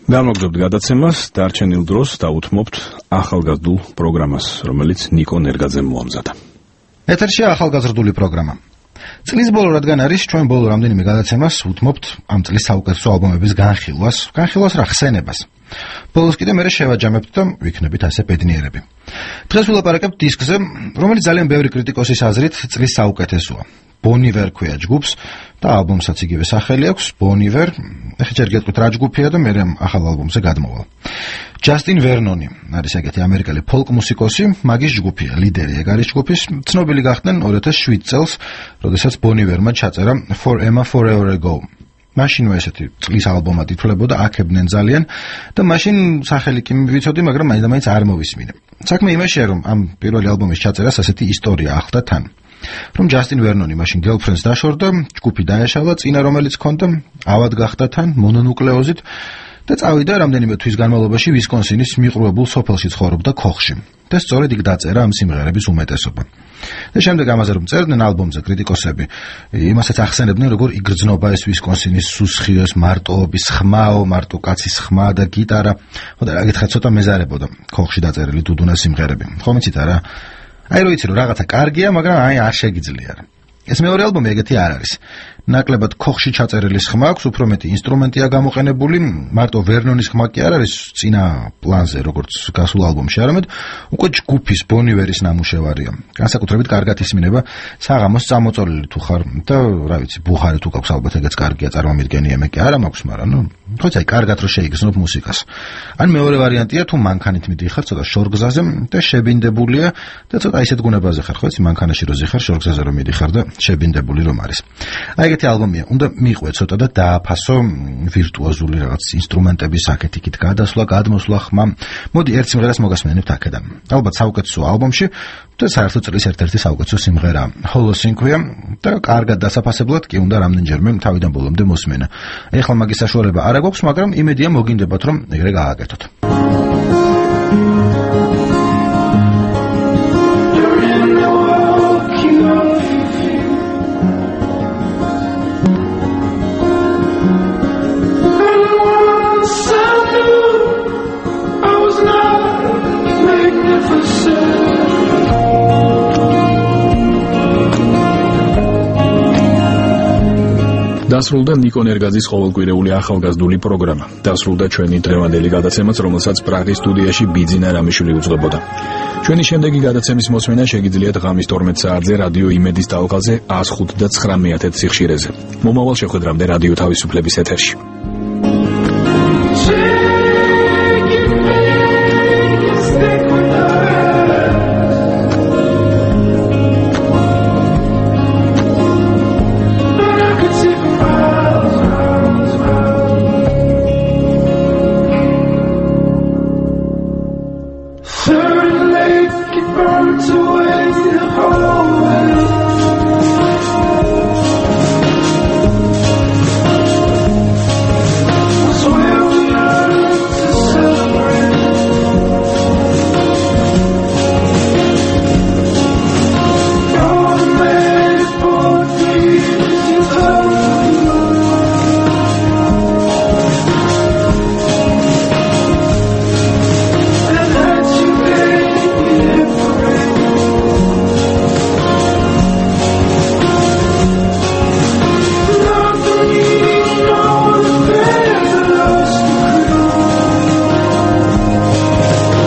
Გამოგზავნებთ გადაცემას, დარჩენილ დროს დავუთმობთ ახალგაზრდულ პროგრამას, რომელიც ნიკო ნერგაძემ მოამზადა. ეთერში ახალგაზრდული პროგრამა. წლის ბოლო რადგან არის, ჩვენ ბოლო რამდენიმე გადაცემას უთმობთ ამ წლის საუკეთესო ალბომების განხილვას რა ხსენებას. ბოლოს კიდე მე შევაჯამებთ და ვიქნებით ასე ბედნიერები. დღეს ვილაპარაკებთ დისკზე, რომელიც ძალიან ბევრი კრიტიკოსის აზრით წლის საუკეთესოა. ბონივერ ქვია ჯგუფს და ალბომსაც იგივე სახელი აქვს, ბონივერ. ეხლა ჯერ გეტყვით რა ჯგუფია და მე ახალ ალბომზე გადმოვალ. ჯასტინ ვერნონი არის ეგეთი ამერიკელი ფოლკ მუსიკოსი, მაგის ჯგუფია, ლიდერი ეგ არის ჯგუფის. ცნობილი გახდნენ 2007 წელს, როდესაც ბონივერმა ჩაწერა For Emma Forever Ago. მაშინვე ესეთი წლის ალბომად ითვლებოდა, აქებდნენ ძალიან და მაშინ სახელი კი მივიცოდი, მაგრამ მაინც არ მოვისმინე. საქმე იმაშია, რომ ამ პირველი ალბომის ჩაწერას ასეთი ისტორია ახლდა თან. რომ ჯასტინ ვერნონი მაშინ გერლფრენდს დაშორდა, ჯგუფი დაეშალა, წინა რომელიც ჰქონდა, ავად გახდა თან მონონუკლეოზით და წავიდა რამდენიმე თვის განმავლობაში ვისკონსინის მიყრუებულ სოფელში ცხოვრობდა ქოხში. და სწორედ იქ დაწერა ამ სიმღერების უმეტესობა. და შემდეგ ამაზე რომ წერდნენ ალბომზე კრიტიკოსები, იმასაც ახსენებდნენ, როგორ იგრძნობა ეს ვისკონსინის სუსხიოს მარტოობის ხმაო, მარტო კაცის ხმა და გიტარა. ხო და რა გითხარ, ცოტა მეზარებოდა ქოხში დაწერილი დუდუნა სიმღერები. ხომ იცით არა? აი რო იცი რომ რაღაცა კარგია, მაგრამ აი არ შეგიძლია. ეს მეორე ალბომი ეგეთი არ არის. ნაკლებად ქოხში ჩაწერილი ხმა აქვს, უფრო მეტი ინსტრუმენტია გამოყენებული, მარტო ვერნონის ხმა კი არ არის წინა პლანზე, როგორც გასულ ალბომში, არამედ უკვე ჯგუფის ბონივერის ნამუშევარია. განსაკუთრებით კარგად ისმინება საღამოს წამოწოლილი თუ ხარ და რა ვიცი, ბუხარი თუ გაქვს ალბათ ეგეც კარგია, წარმომიდგენია, მე კი არა მაქვს, მაგრამ თორე აი კარგად რო შეიგრძნობ მუსიკას. ან მეორე ვარიანტია თუ მანქანით მიდიხარ ცოტა შორგზაზე და შებინდებულია და ცოტა ისეთ გუნებაზე ხარ, ხო იცი, მანქანაში რო ზიხარ, შორგზაზე რო მიდიხარ და შებინდებული რომ არის. აი ეგეთი ალბომია, უნდა მიყვე ცოტა და დააფასო ვირტუოზული რაღაც ინსტრუმენტების აქეთ-იქით გადასვლა, გადმოსვლა, ხმა. მოდი ერთ სიმღერას მოგასმენებთ აქედან. ალბათ საუკეთესო ალბომში და საერთოდ წლის ერთ-ერთი საუკეთესო სიმღერა. ჰოლოსინქვია და კარგად დასაფასებლად კი უნდა რამდენჯერმე თავიდან ბოლომდე მოსმენა. ეხლა მაგის საშუალება არ აქვს, მაგრამ იმედია მოგინდებათ რომ ეგრე გააკეთოთ. დასრულდა ნიკო ნერგაძის ყოველკვირეული ახალგაზრდული პროგრამა. დასრულდა ჩვენი დღევანდელი გადაცემაც, რომელსაც პრაღის სტუდიაში ბიძინა რამიშვილი უძღვებოდა. ჩვენი შემდეგი გადაცემის მოსმენა შეგიძლიათ ღამის 12 საათზე რადიო იმედის ტალღაზე 105 და 9 სიხშირეზე. მომავალ შეხვედრამდე რადიო თავისუფლების ეთერში.